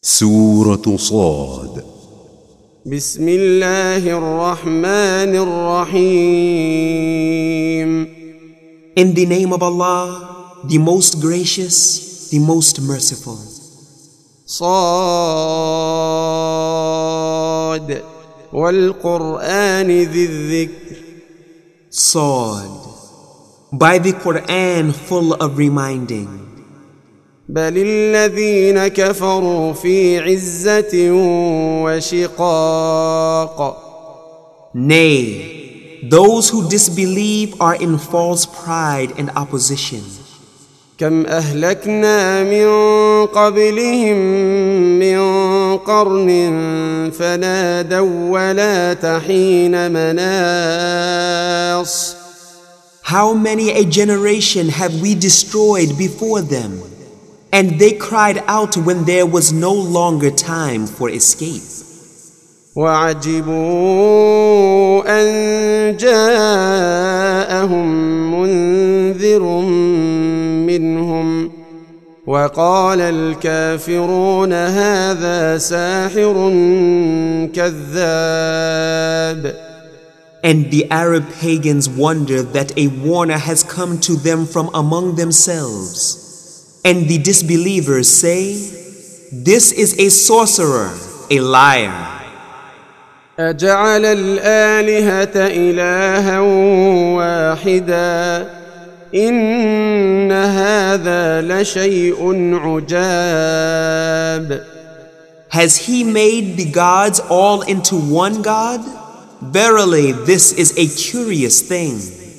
سورة صاد. بسم الله الرحمن الرحيم. In the name of Allah, the most gracious, the most merciful. صاد والقرآن ذي الذكر. Sad. By the Quran full of reminding. بل الذين كفروا في عزة وشقاق. Nay, those who disbelieve are in false pride and opposition. كم أهلكنا من قبلهم من قرن فنادوا ولا حين مناص. How many a generation have we destroyed before them, and they cried out when there was no longer time for escape. وعجبوا أن جاءهم منذر منهم وقال الكافرون هذا ساحر كذاب. And the Arab pagans wonder that a warner has come to them from among themselves. And the disbelievers say, this is a sorcerer, a liar. أجعل الآلهة إلها واحدا إن هذا لشيء عجاب. Has he made the gods all into one God? Verily, this is a curious thing.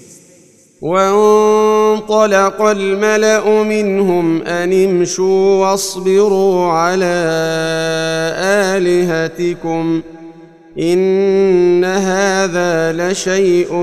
وانطلق الملأ منهم أن امشوا واصبروا على آلهتكم إن هذا لشيء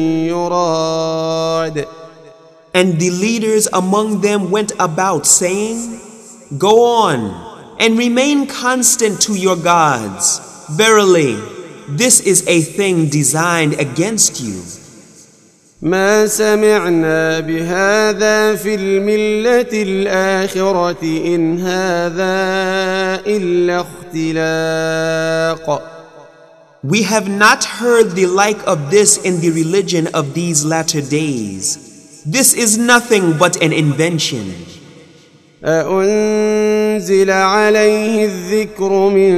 يراد. And the leaders among them went about saying, go on and remain constant to your gods. Verily, this is a thing designed against you. ما سمعنا بهذا في الملة الآخرة إن هذا إلا اختلاق. We have not heard the like of this in the religion of these latter days. This is nothing but an invention. أأنزل عليه الذكر من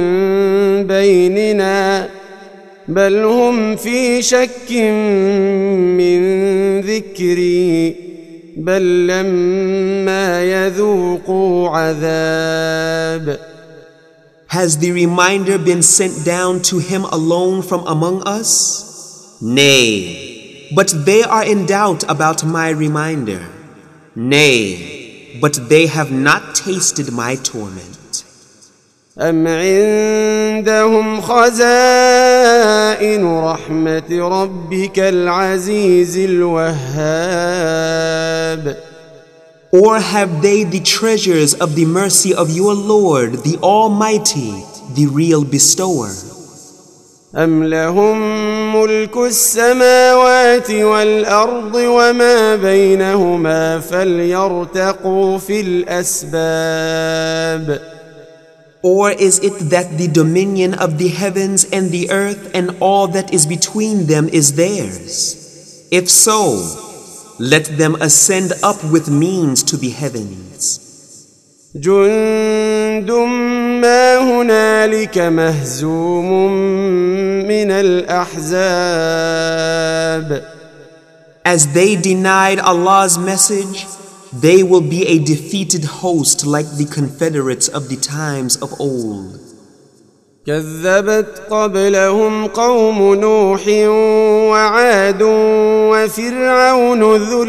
بيننا بل هم في شك من ذكري بل لما يذوقوا عذاب. Has the reminder been sent down to him alone from among us? Nay, but they are in doubt about my reminder. Nay, but they have not tasted my torment. أم عندهم خزائن رحمة ربك العزيز الوهاب. Or have they the treasures of the mercy of your Lord, the Almighty, the real bestower? أم لهم ملك السماوات والأرض وما بينهما فليرتقوا في الأسباب. Or is it that the dominion of the heavens and the earth and all that is between them is theirs? If so, let them ascend up with means to the heavens. جند ما هنالك مهزوم من الأحزاب. As they denied Allah's message, they will be a defeated host like the confederates of the times of old. كذبت قبلهم قوم نوح وعاد وفرعون ذو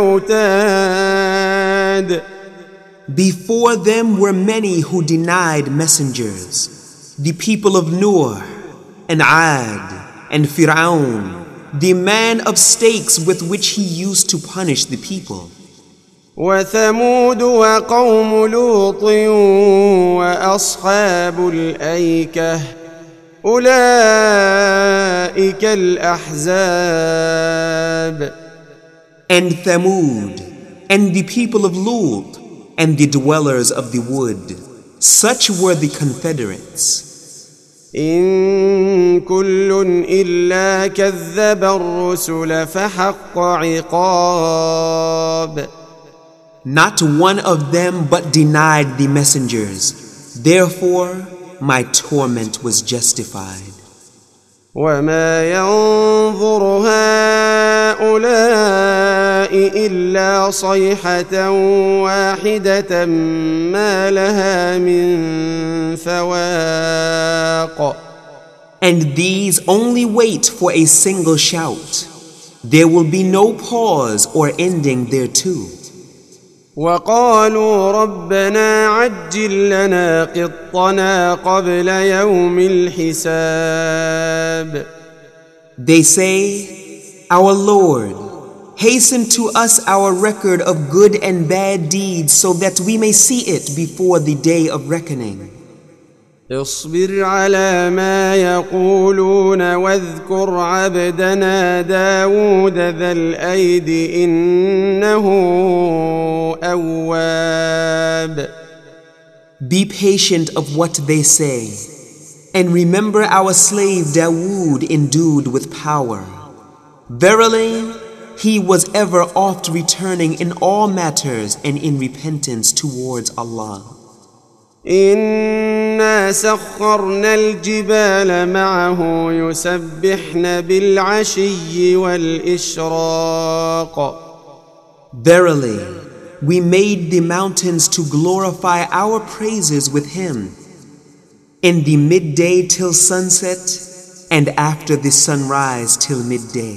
الأوتاد. Before them were many who denied messengers, the people of Noah and Ad and Fir'aun, the man of stakes with which he used to punish the people. وثمود وقوم لوط وأصحاب الأيكة أولئك الأحزاب. And Thamud, and the people of Lut, and the dwellers of the wood. Such were the confederates. إن كل إلا كذب الرسل فحق عقاب. Not one of them but denied the messengers. Therefore, my torment was justified. وما ينظر هؤلاء إلا صيحة واحدة ما لها من فواق. And these only wait for a single shout. There will be no pause or ending thereto. وقالوا ربنا عجل لنا قطنا قبل يوم الحساب. They say, Our Lord, hasten to us our record of good and bad deeds so that we may see it before the day of reckoning. اصبر على ما يقولون واذكر عبدنا داود ذا الأيد إنه أواب. Be patient of what they say, and remember our slave Dawood endued with power. Verily, he was ever oft returning in all matters and in repentance towards Allah. إنا سخرنا الجبال معه يسبحن بالعشي والإشراق. Verily, we made the mountains to glorify our praises with him in the midday till sunset and after the sunrise till midday.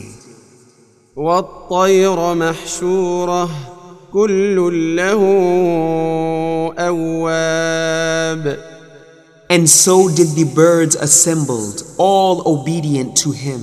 والطير محشورة كل له أواب. And so did the birds assembled, all obedient to him.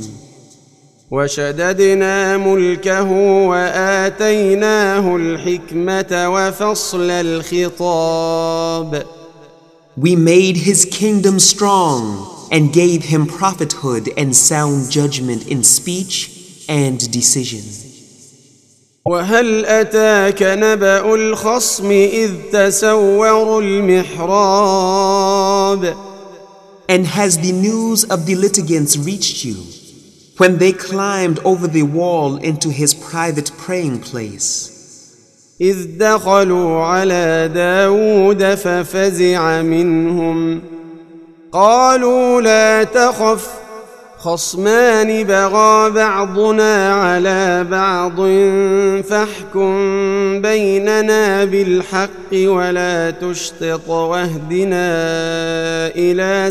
وشددنا ملكه وآتيناه الحكمة وفصل الخطاب. We made his kingdom strong and gave him prophethood and sound judgment in speech and decision. وهل أتاك نبأ الخصم إذ تسوروا المحراب. And has the news of the litigants reached you when they climbed over the wall into his private praying place? إذ دخلوا على داود ففزع منهم قالوا لا تخف خصمان بغى بعضنا على بعض فاحكم بيننا بالحق ولا تشطط واهدنا إلى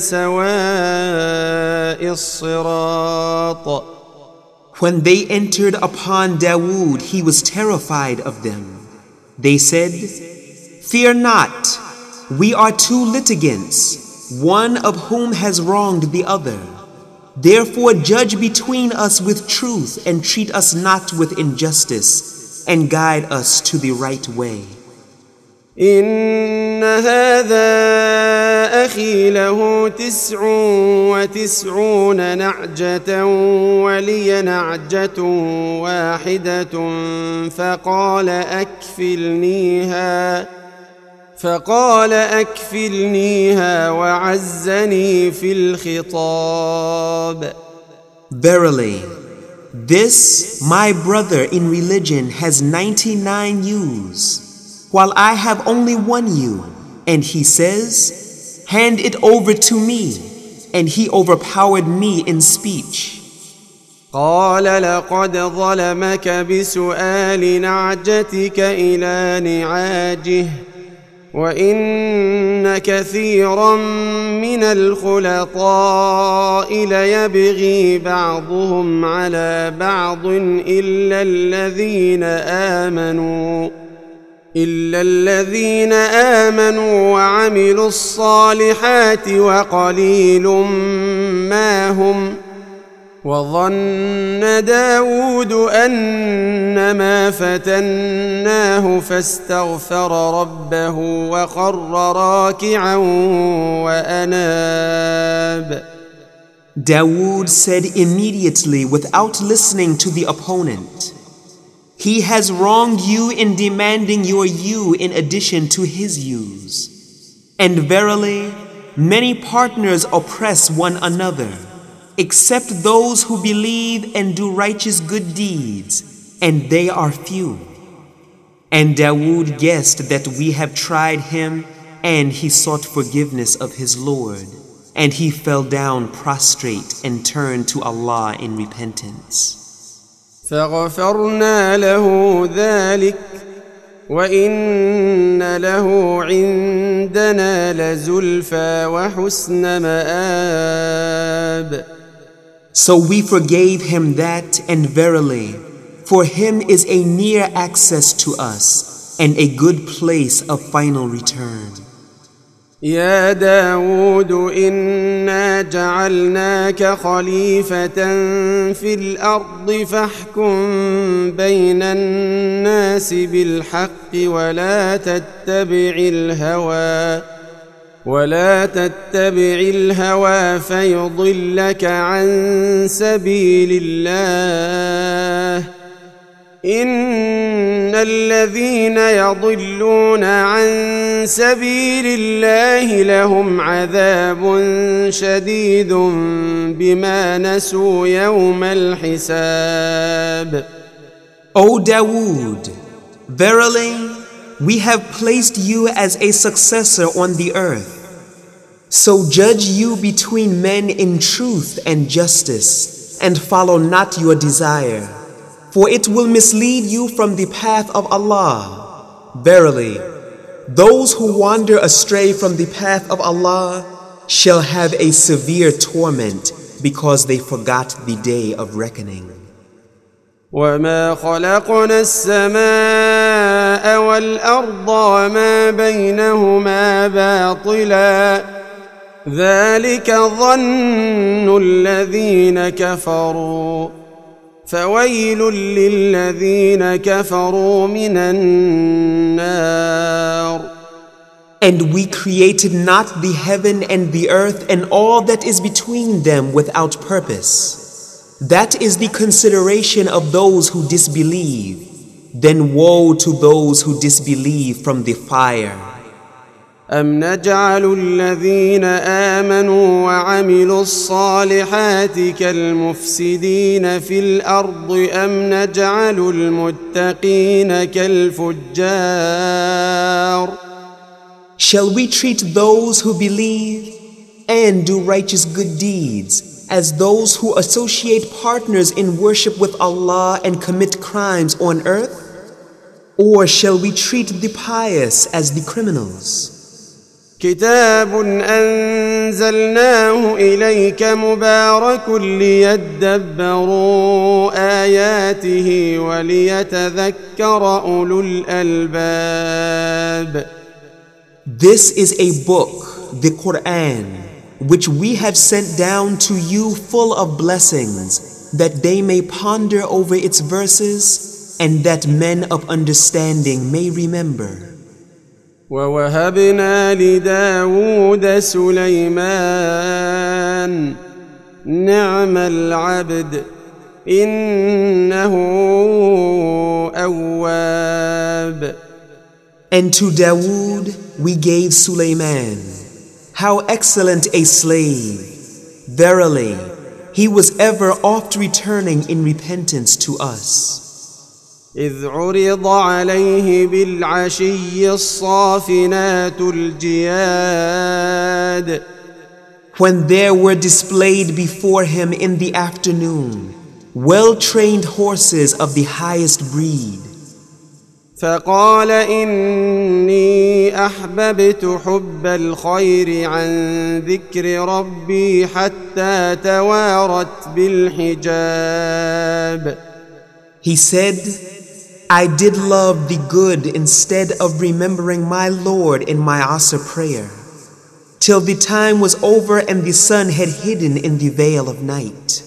سواء الصراط. When they entered upon Dawood, he was terrified of them. They said, Fear not, we are two litigants, one of whom has wronged the other. Therefore judge between us with truth and treat us not with injustice and guide us to the right way. إن هذا أخي له 99 نعجة ولي نعجة واحدة فقال أكفلنيها وعزني في الخطاب. Verily, this my brother in religion has 99 ewes, while I have only one ewe, and he says, Hand it over to me, and he overpowered me in speech. قال لقد ظلمك بسؤال نعجتك إلى نعاجه وإن كثيرا من الخلطاء ليبغي بعضهم على بعض إلا الذين آمنوا وعملوا الصالحات وقليل ما هم. وظن داود أنما فتناه فاستغفر ربه وخر راكعا وأناب. Dawood said immediately without listening to the opponent, He has wronged you in demanding your ewe in addition to his ewes. And verily, many partners oppress one another, except those who believe and do righteous good deeds, and they are few. And Dawood guessed that we have tried him, and he sought forgiveness of his Lord, and he fell down prostrate and turned to Allah in repentance. فغفرنا له ذلك وإن له عندنا لزلفى وحسن مآب. So we forgave him that, and verily, for him is a near access to us, and a good place of final return. يا داود إنا جعلناك خليفة في الأرض فاحكم بين الناس بالحق ولا تتبع الهوى فيضلك عن سبيل الله إن الذين يضلون عن سبيل الله لهم عذاب شديد بما نسوا يوم الحساب. O Dawood, verily, we have placed you as a successor on the earth. So judge you between men in truth and justice, and follow not your desire, for it will mislead you from the path of Allah. Verily, those who wander astray from the path of Allah shall have a severe torment because they forgot the day of reckoning. وما خلقنا السماء والأرض وما بينهما باطلا ذلك ظن الذين كفروا فويل للذين كفروا من النار. And we created not the heaven and the earth and all that is between them without purpose. That is the consideration of those who disbelieve. Then woe to those who disbelieve from the fire. أم نجعل الذين آمنوا وعملوا الصالحات كالمفسدين في الأرض أم نجعل المتقين كالفجار. Shall we treat those who believe and do righteous good deeds as those who associate partners in worship with Allah and commit crimes on earth? Or shall we treat the pious as the criminals? كتاب أنزلناه إليك مبارك ليدبروا آياته وليتذكر أولو الألباب. This is a book, the Quran, which we have sent down to you full of blessings, that they may ponder over its verses and that men of understanding may remember. ووهبنا لداود سليمان نعم العبد إنه أواب. And to Dawood we gave Sulaiman. How excellent a slave! Verily, he was ever oft returning in repentance to us. إذ عرض عليه بالعشي الصافنات الجياد. When there were displayed before him in the afternoon well-trained horses of the highest breed. فقال إني أحببت حب الخير عن ذكر ربي حتى توارت بالحجاب. He said, I did love the good instead of remembering my Lord in my Asr prayer, till the time was over and the sun had hidden in the veil of night.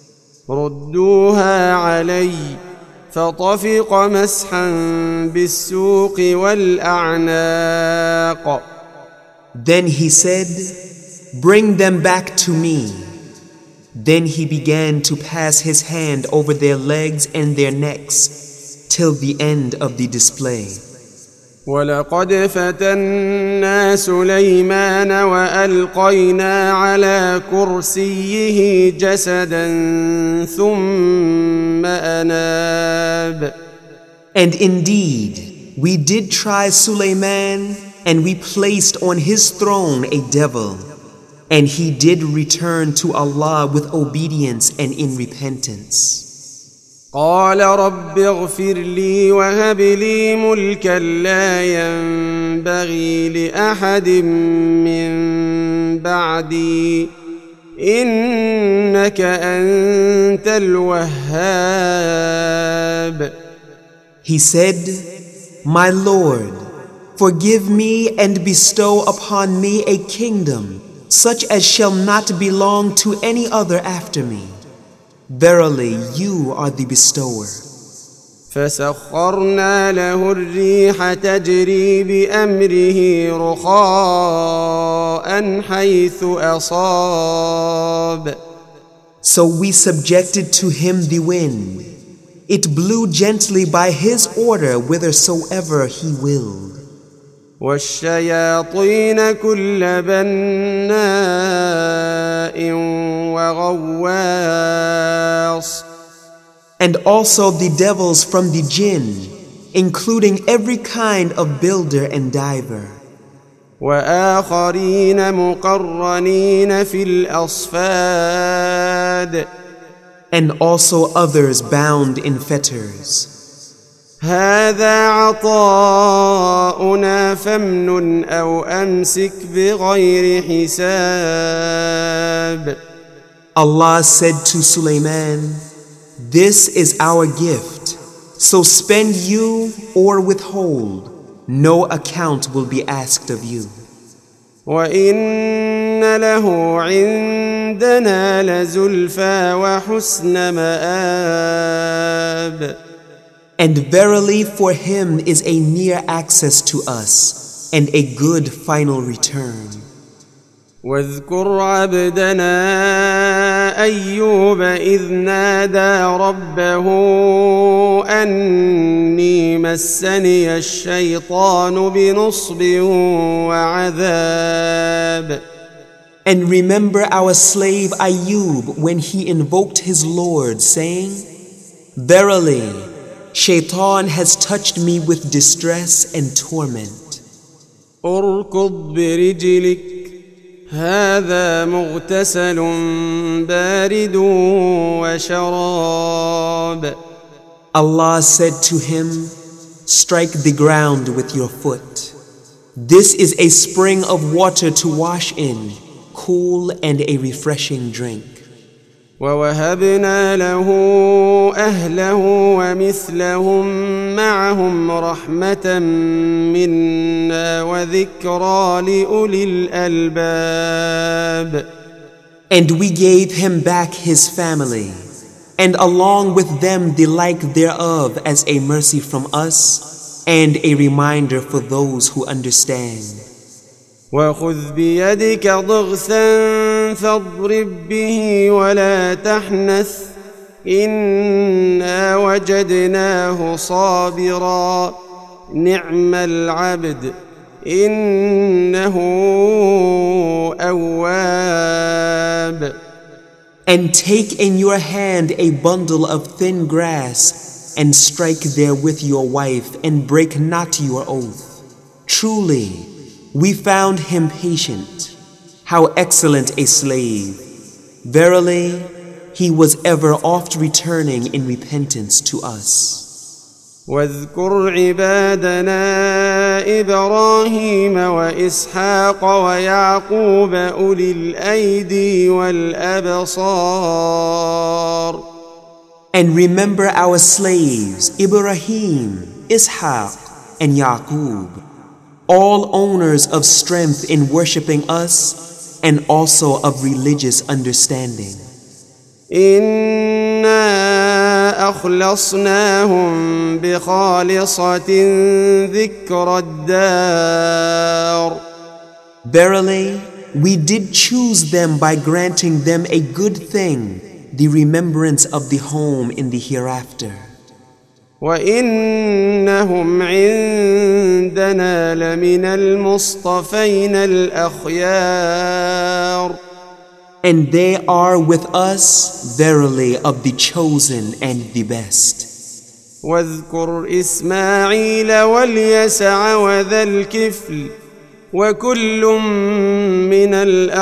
ردوها علي فطفق مسحا بالسوق والأعناق. Then he said, bring them back to me. Then he began to pass his hand over their legs and their necks till the end of the display. ولقد فتنا سليمان وألقينا على كرسيه جسدا ثم أناب. And indeed, we did try Sulaiman, and we placed on his throne a devil, and he did return to Allah with obedience and in repentance. قال رب اغفر لي وهب لي ملكا لا ينبغي لأحد من بعدي إنك أنت الوهاب. He said, My Lord, forgive me and bestow upon me a kingdom such as shall not belong to any other after me. Verily, you are the bestower. فسخرنا له الريح تجري بأمره رخاء حيث أصاب. So we subjected to him the wind. It blew gently by his order whithersoever he willed. والشياطين كل بناء وغواص. And also the devils from the jinn, including every kind of builder and diver. وآخرين مقرنين في الأصفاد. And also others bound in fetters. هذا عطاؤنا فامنن أو أمسك بغير حساب. Allah said to Sulaiman, This is our gift, so spend you or withhold. No account will be asked of you. وإن له عندنا لزلفى وحسن مآب. And verily for him is a near access to us and a good final return. واذكر عبدنا أيوب إذ نادى ربه أني مسني الشيطان بنصب وعذاب. And remember our slave Ayub when he invoked his Lord, saying, Verily, Shaitan has touched me with distress and torment. اركض برجلك هذا مغتسل بارد وشراب. Allah said to him, Strike the ground with your foot. This is a spring of water to wash in, cool and a refreshing drink. ووهبنا له أهله ومثلهم معهم رحمة منا وذكرى لأولي الألباب. And we gave him back his family, and along with them the like thereof as a mercy from us, and a reminder for those who understand. وخذ بيدك ضغثا فاضرب به ولا تحنث إنا وجدناه صابرا نعم العبد إنه أواب. And take in your hand a bundle of thin grass, and strike therewith your wife, and break not your oath. Truly, we found him patient. How excellent a slave! Verily, he was ever oft returning in repentance to us. واذكر عبادنا إبراهيم وإسحاق ويعقوب أولي الأيدي والأبصار. And remember our slaves Ibrahim, Ishaq, and Yaqub, all owners of strength in worshipping us and also of religious understanding. إنا أخلصناهم بخالصة ذكر الدار. Verily, we did choose them by granting them a good thing, the remembrance of the home in the hereafter. وإنهم عندنا لمن المصطفين الأخيار. And they are with us verily of the chosen and the best. واذكر إسماعيل واليسع وذا الكفل وكل من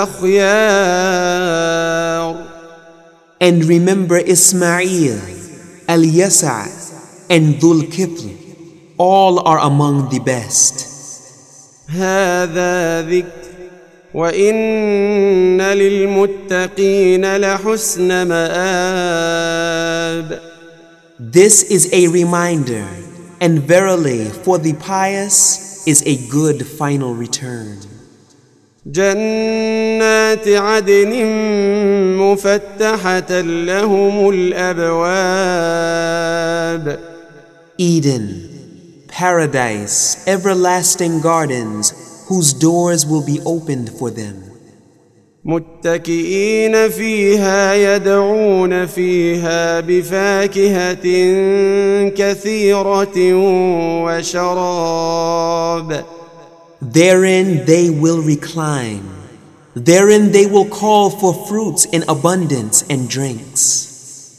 الأخيار. And remember Ismail, Al-Yasa' and Dhul Kifl, all are among the best. هذا ذكر وإن للمتقين لحسن مآب. This is a reminder, and verily for the pious is a good final return. جنات عدن مفتحة لهم الأبواب. Eden, paradise, everlasting gardens, whose doors will be opened for them. متكئين فيها يدعون فيها بفاكهة كثيرة وشراب. Therein they will recline. Therein they will call for fruits in abundance and drinks.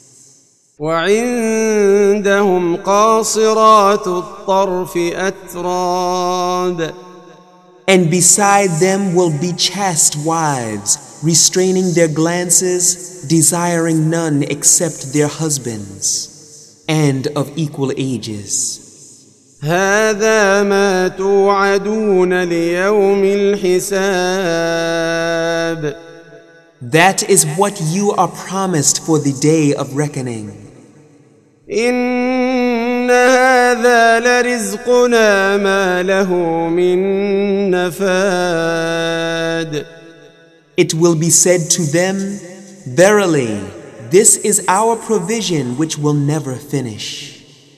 وعندهم قاصرات الطرف أتراب. And beside them will be chaste wives, restraining their glances, desiring none except their husbands, and of equal ages. هذا ما توعدون ليوم الحساب. That is what you are promised for the day of reckoning. إن هذا لرزقنا ما له من نفاد. It will be said to them, verily, this is our provision which will never finish.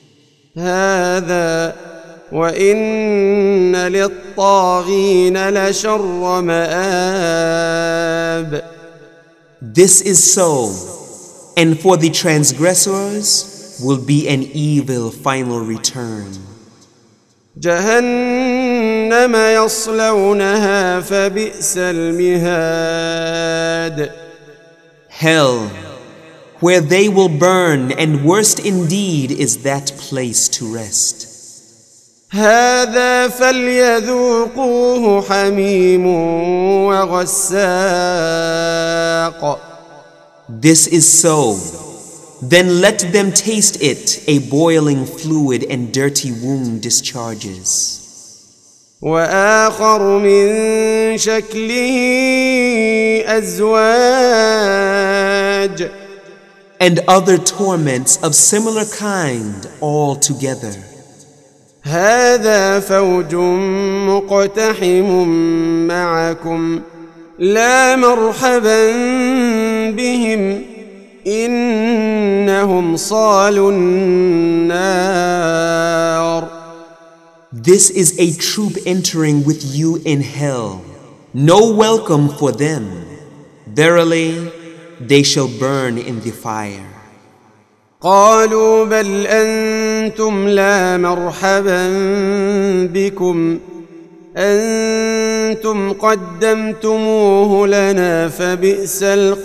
هذا وإن للطاغين لشر مآب. This is so, and for the transgressors will be an evil final return. جهنم يصلونها فبئس المهاد. Hell, where they will burn, and worst indeed is that place to rest. هذا فليذوقوه حميم وغساق. This is so. Then let them taste it, a boiling fluid and dirty womb discharges. وآخر من شكله أزواج. And other torments of similar kind all together. هذا فوج مقتحم معكم لا مرحبا بهم إنهم صالوا النار. This is a troop entering with you in hell. No welcome for them. Verily, they shall burn in the fire. قالوا بل أنتم لا مرحبا بكم أنتم قدمتموه لنا فبئس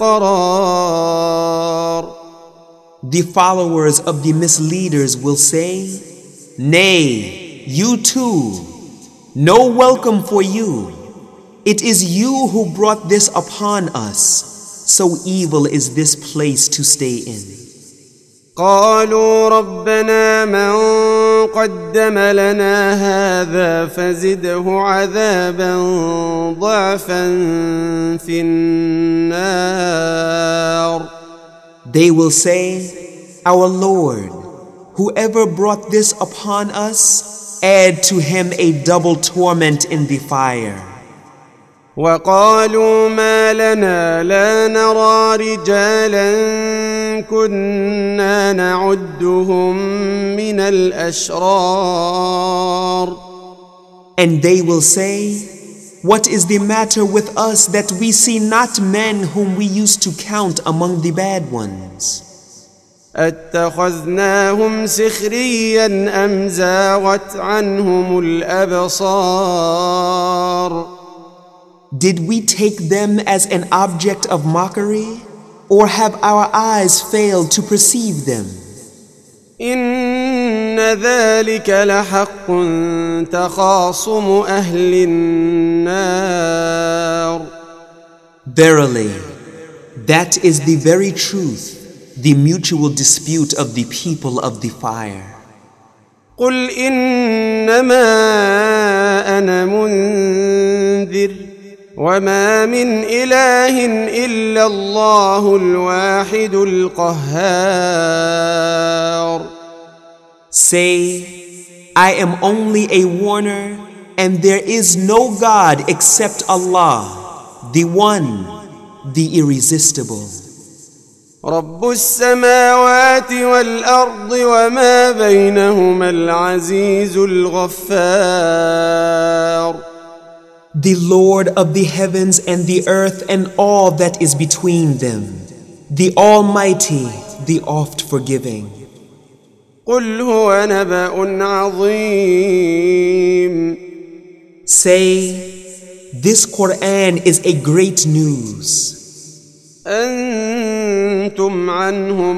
القرار. The followers of the misleaders will say, Nay, you too, no welcome for you. It is you who brought this upon us. So evil is this place to stay in. قالوا ربنا من قدم لنا هذا فزده عذابا ضعفا في النار. They will say, Our Lord, whoever brought this upon us, add to him a double torment in the fire. وقالوا ما لنا لا نرى رجالا كنا نعدهم من الأشرار. And they will say, What is the matter with us that we see not men whom we used to count among the bad ones? أتخذناهم سخريا أم زاغت عنهم الأبصار Did we take them as an object of mockery, or have our eyes failed to perceive them? إن ذلك لحق تخاصم أهل النار Verily, that is the very truth, the mutual dispute of the people of the fire. قل إنما أنا منذر وما من إله إلا الله الواحد القهار Say, I am only a warner, and there is no God except Allah, the One, the Irresistible. رب السماوات والأرض وما بينهما العزيز الغفار The Lord of the heavens and the earth and all that is between them, the Almighty, the oft-forgiving. قل هو نبأ عظيم Say, this Quran is a great news. أنتم عنه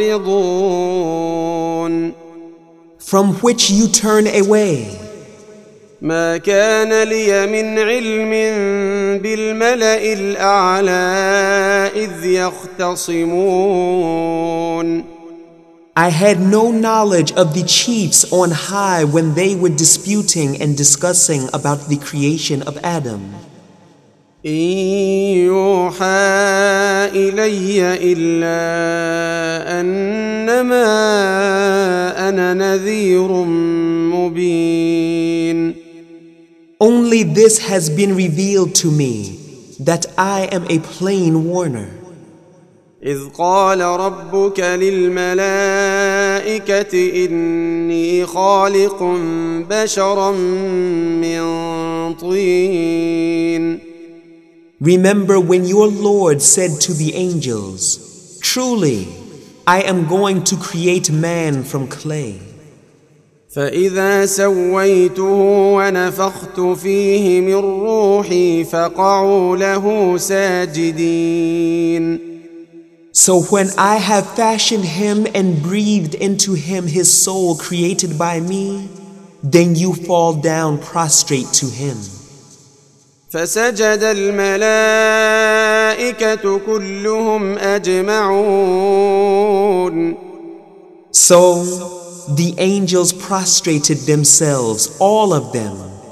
معرضون From which you turn away. ما كان لي من علم بالملأ الأعلى إذ يختصمون I had no knowledge of the chiefs on high when they were disputing and discussing about the creation of Adam. إن يوحى إلي إلا أنما أنا نذير مبين Only this has been revealed to me, that I am a plain warner. إذ قال ربك للملائكة إني خالق بشرا من طين Remember when your Lord said to the angels, Truly, I am going to create man from clay. فإذا سويته ونفخت فيه من روحي فقعوا له ساجدين So when I have fashioned him and breathed into him his soul created by me, then you fall down prostrate to him. فسجد الملائكة كلهم أجمعون So the angels prostrated themselves, all of them.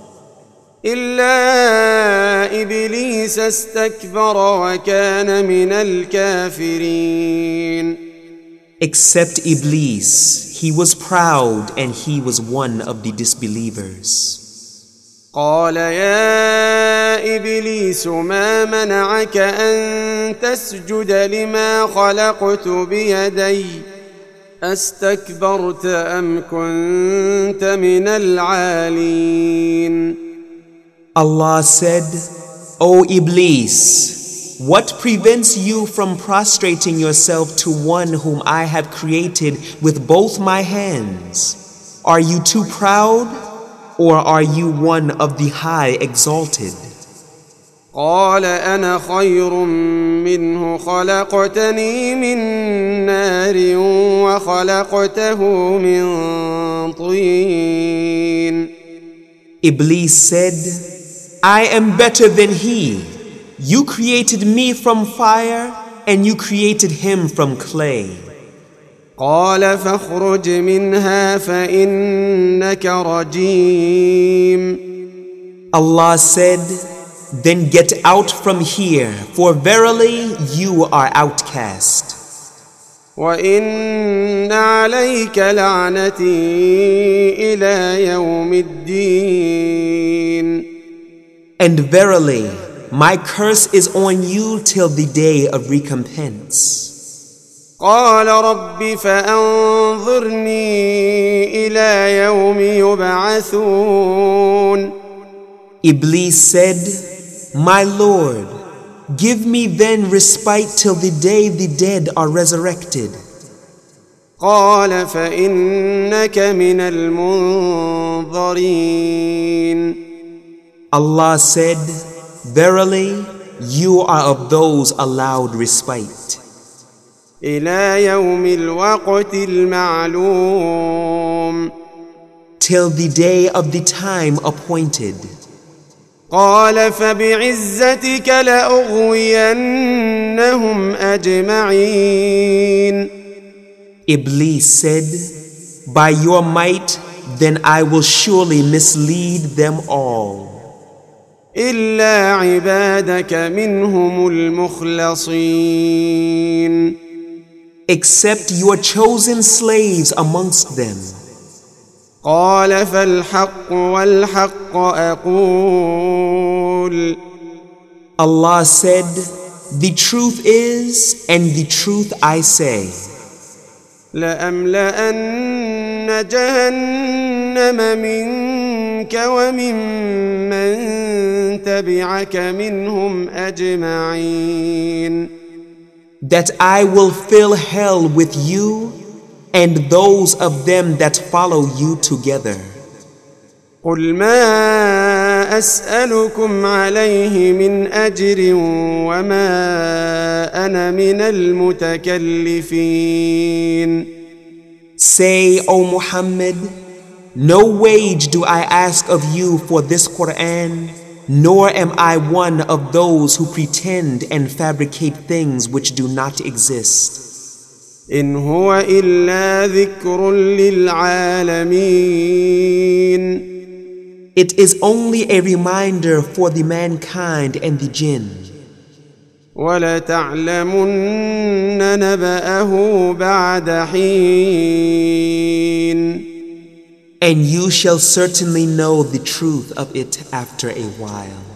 إلا إبليس استكبر وكان من الكافرين Except Iblis, he was proud and he was one of the disbelievers. قال يا إبليس ما منعك أن تسجد لما خلقت بيدي أستكبرت أم كنت من العالين Allah said, O Iblis, what prevents you from prostrating yourself to one whom I have created with both my hands? Are you too proud, or are you one of the high exalted? قال أنا خير منه خلقتني من نار وخلقته من طين Iblis said, I am better than he. You created me from fire and you created him from clay. قال فاخرج منها فإنك رجيم Allah said, then get out from here, for verily you are outcast. وإن عليك لعنتي إلى يوم الدين And verily, my curse is on you till the day of recompense. قال رب فأنظرني إلى يوم يبعثون Iblis said, My Lord, give me then respite till the day the dead are resurrected. قال فإنك من المنظرين. Allah said, Verily, you are of those allowed respite. إلى يوم الوقت المعلوم. Till the day of the time appointed. قال فبعزتك لأغوينهم أجمعين. Iblis said, By your might, then I will surely mislead them all. إلا عبادك منهم المخلصين. Except your chosen slaves amongst them. قال فالحق والحق أقول. Allah said, The truth is, and the truth I say. لأملأن جهنم منك وممن تبعك منهم أجمعين. That I will fill hell with you and those of them that follow you together. قل ما أسألكم عليه من أجر وما أنا من المتكلفين. Say, O Muhammad, no wage do I ask of you for this Quran, nor am I one of those who pretend and fabricate things which do not exist. إن هو إلا ذكر للعالمين. It is only a reminder for the mankind and the jinn. وَلَتَعْلَمُنَّ نَبَأَهُ بَعْدَ حِينٍ. And you shall certainly know the truth of it after a while.